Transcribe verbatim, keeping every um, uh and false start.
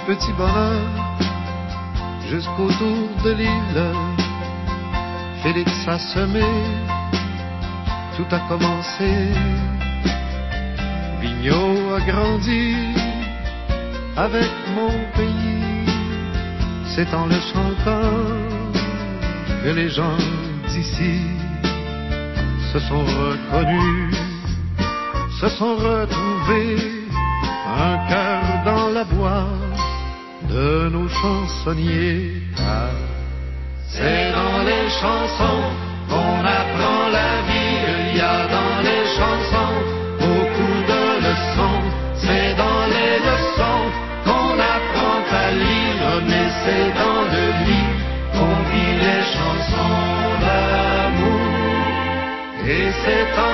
petit bonheur jusqu'au tour de l'île. Félix a semé, tout a commencé. Vigneault a grandi avec mon pays. C'est en le chantant que les gens d'ici se sont reconnus, se sont retrouvés, un cœur dans la boîte de nos chansonniers. Ah, c'est dans les chansons qu'on apprend la vie. Il y a dans les chansons beaucoup de leçons. C'est dans les leçons qu'on apprend à lire, mais c'est dans le lit qu'on vit les chansons d'amour. Et c'est en